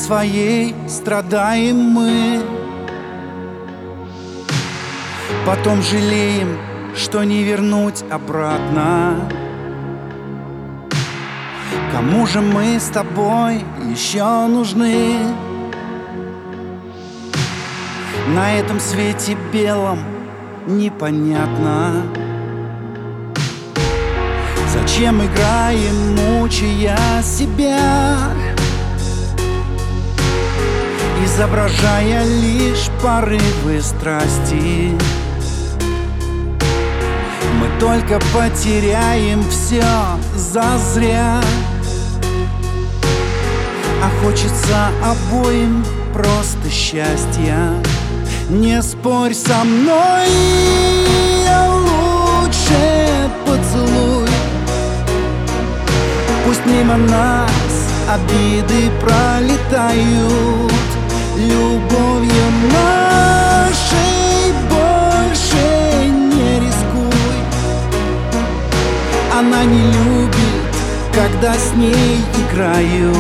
своей страдаем мы, потом жалеем, что не вернуть обратно. Кому же мы с тобой еще нужны? На этом свете белом непонятно, зачем играем, мучая себя, изображая лишь порывы страсти. Мы только потеряем все зазря, а хочется обоим просто счастья. Не спорь со мной, лучше поцелуй. Пусть мимо нас обиды пролетают, любовью нашей больше не рискуй. Она не любит, когда с ней играют.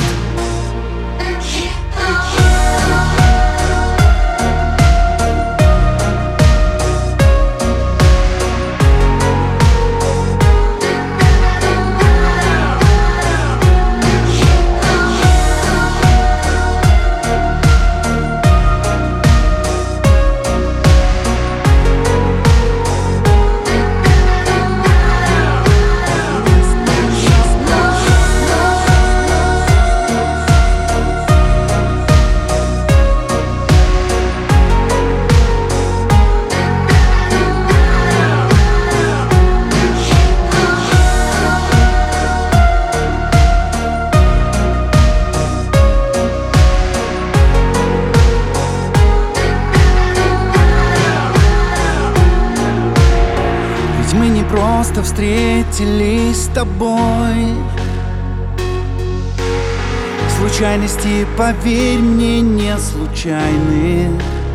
Мы не просто встретились с тобой. Случайности, поверь мне, не случайны.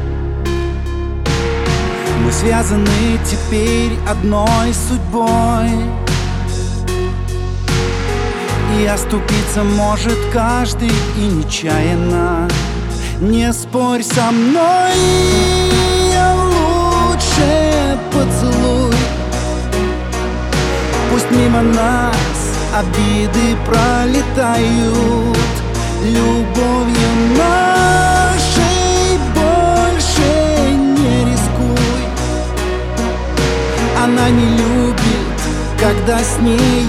Мы связаны теперь одной судьбой, и оступиться может каждый и нечаянно. Не спорь со мной, лучше поцелуй. Пусть мимо нас обиды пролетают, любовью нашей больше не рискуй. Она не любит, когда с ней